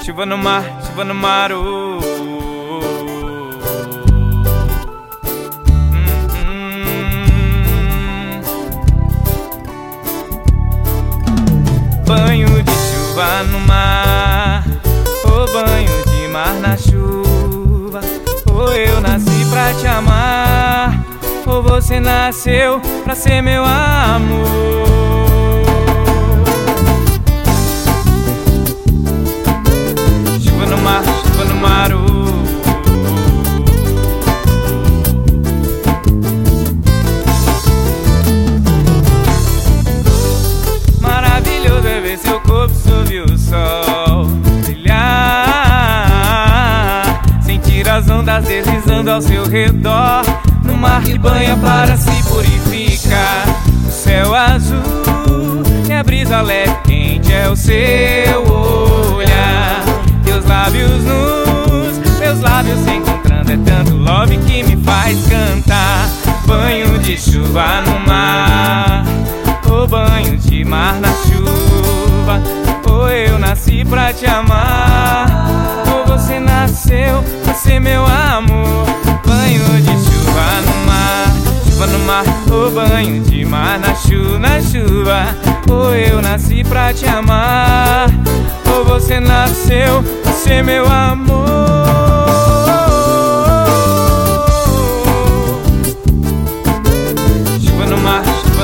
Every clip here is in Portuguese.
Chuva no mar, chuva no mar, Banho de chuva no mar, banho de mar na chuva. Eu nasci pra te amar, você nasceu pra ser meu amor. Chuva no mar, maravilhoso é ver seu corpo sob o sol brilhar, sentir as ondas deslizando ao seu redor, no mar que banha para se purificar. O céu azul e a brisa leve quente é o seu olhar. Teus lábios nus, meus lábios se encontrando, é tanto love que me faz cantar. Banho de chuva no mar, banho de mar na chuva. Eu nasci pra te amar, você nasceu pra ser meu amor. Banho de chuva no mar, banho de mar na chuva. Eu nasci pra te amar, você nasceu pra ser meu amor. Chuva no mar,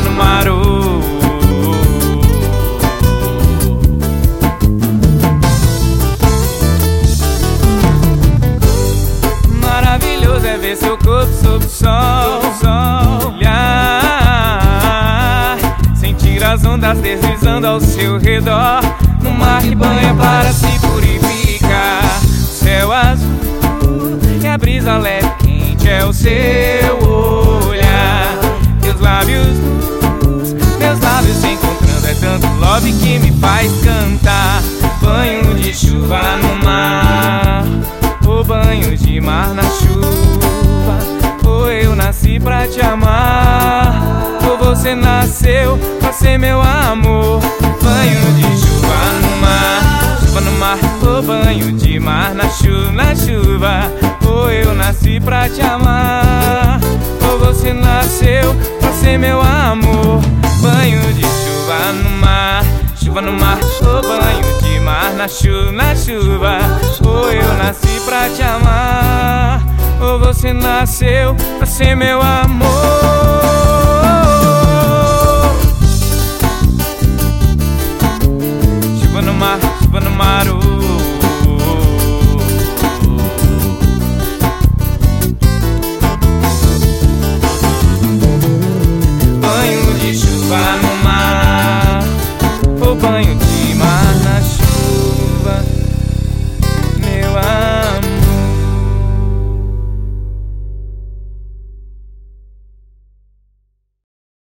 maravilhoso é ver seu corpo sob o sol brilhar, sentir as ondas deslizando ao seu redor, no mar que banha para se purificar. O céu azul e a brisa leve quente é o seu olhar. Teus lábios nus, meus lábios se encontrando, é tanto love que me faz cantar. Banho de chuva no mar, banho de mar na chuva. Eu nasci pra te amar, você nasceu pra ser meu amor. Banho de chuva no mar, banho de mar na chuva. Eu nasci pra te amar, você nasceu pra ser meu amor. Banho de chuva no mar, banho de mar na chuva. Eu nasci pra te amar, você nasceu pra ser meu amor. Chuva no mar,